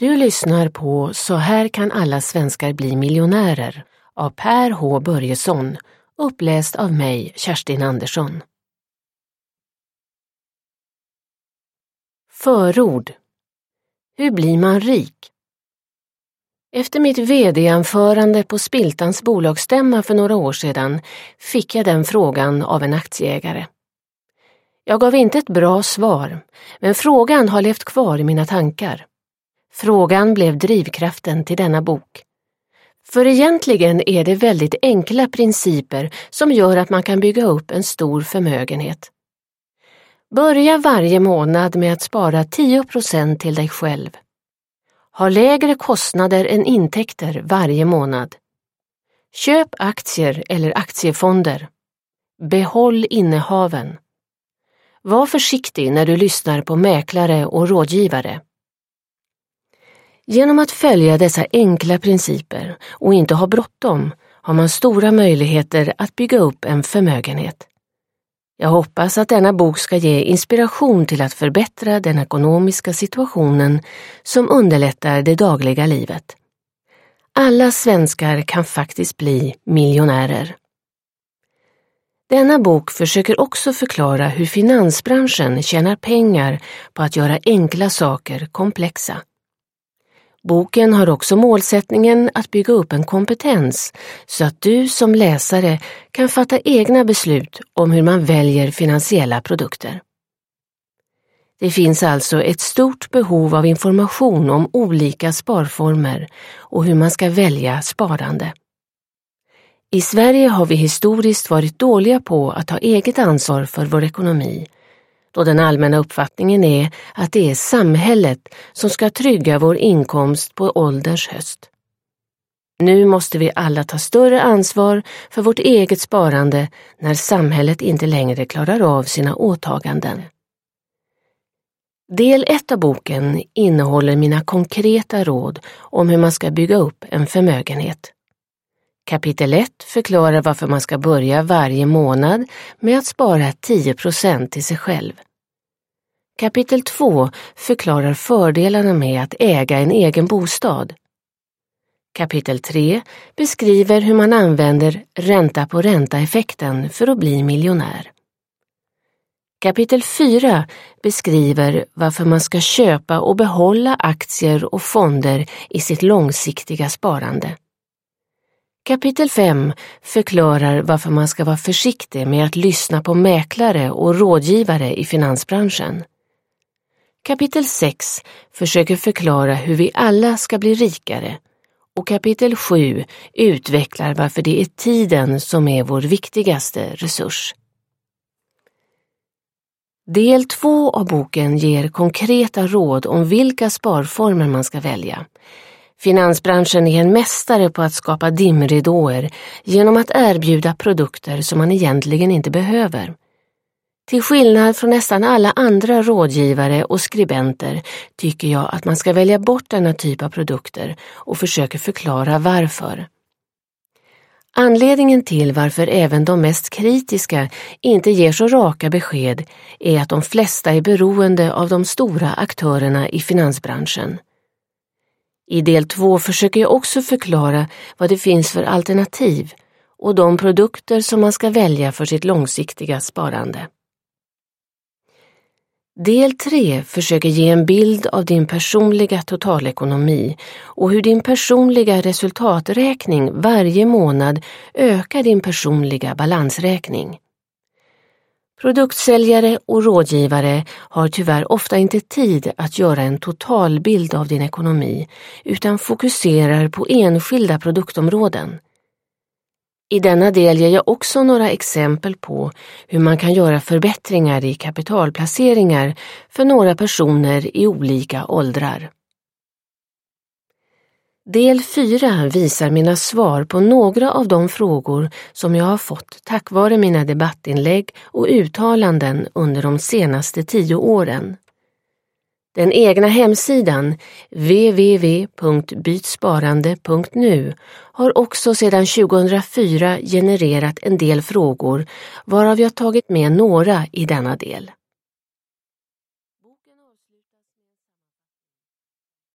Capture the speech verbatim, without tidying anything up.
Du lyssnar på Så här kan alla svenskar bli miljonärer av Per H. Börjesson, uppläst av mig, Kerstin Andersson. Förord. Hur blir man rik? Efter mitt vd-anförande på Spiltans bolagsstämma för några år sedan fick jag den frågan av en aktieägare. Jag gav inte ett bra svar, men frågan har levt kvar i mina tankar. Frågan blev drivkraften till denna bok. För egentligen är det väldigt enkla principer som gör att man kan bygga upp en stor förmögenhet. Börja varje månad med att spara tio procent till dig själv. Ha lägre kostnader än intäkter varje månad. Köp aktier eller aktiefonder. Behåll innehaven. Var försiktig när du lyssnar på mäklare och rådgivare. Genom att följa dessa enkla principer och inte ha bråttom har man stora möjligheter att bygga upp en förmögenhet. Jag hoppas att denna bok ska ge inspiration till att förbättra den ekonomiska situationen som underlättar det dagliga livet. Alla svenskar kan faktiskt bli miljonärer. Denna bok försöker också förklara hur finansbranschen tjänar pengar på att göra enkla saker komplexa. Boken har också målsättningen att bygga upp en kompetens så att du som läsare kan fatta egna beslut om hur man väljer finansiella produkter. Det finns alltså ett stort behov av information om olika sparformer och hur man ska välja sparande. I Sverige har vi historiskt varit dåliga på att ta eget ansvar för vår ekonomi, då den allmänna uppfattningen är att det är samhället som ska trygga vår inkomst på ålderns höst. Nu måste vi alla ta större ansvar för vårt eget sparande när samhället inte längre klarar av sina åtaganden. Del ett av boken innehåller mina konkreta råd om hur man ska bygga upp en förmögenhet. Kapitel ett förklarar varför man ska börja varje månad med att spara tio procent till sig själv. Kapitel två förklarar fördelarna med att äga en egen bostad. Kapitel tre beskriver hur man använder ränta på ränta-effekten för att bli miljonär. Kapitel fyra beskriver varför man ska köpa och behålla aktier och fonder i sitt långsiktiga sparande. Kapitel fem förklarar varför man ska vara försiktig med att lyssna på mäklare och rådgivare i finansbranschen. Kapitel sex försöker förklara hur vi alla ska bli rikare och kapitel sju utvecklar varför det är tiden som är vår viktigaste resurs. Del två av boken ger konkreta råd om vilka sparformer man ska välja. Finansbranschen är en mästare på att skapa dimridåer genom att erbjuda produkter som man egentligen inte behöver. Till skillnad från nästan alla andra rådgivare och skribenter tycker jag att man ska välja bort denna typ av produkter och försöka förklara varför. Anledningen till varför även de mest kritiska inte ger så raka besked är att de flesta är beroende av de stora aktörerna i finansbranschen. I del två försöker jag också förklara vad det finns för alternativ och de produkter som man ska välja för sitt långsiktiga sparande. Del tre försöker ge en bild av din personliga totalekonomi och hur din personliga resultaträkning varje månad ökar din personliga balansräkning. Produktsäljare och rådgivare har tyvärr ofta inte tid att göra en totalbild av din ekonomi utan fokuserar på enskilda produktområden. I denna del ger jag också några exempel på hur man kan göra förbättringar i kapitalplaceringar för några personer i olika åldrar. Del fyra visar mina svar på några av de frågor som jag har fått tack vare mina debattinlägg och uttalanden under de senaste tio åren. Den egna hemsidan w w w punkt bytsparande punkt nu har också sedan tjugohundrafyra genererat en del frågor varav jag tagit med några i denna del.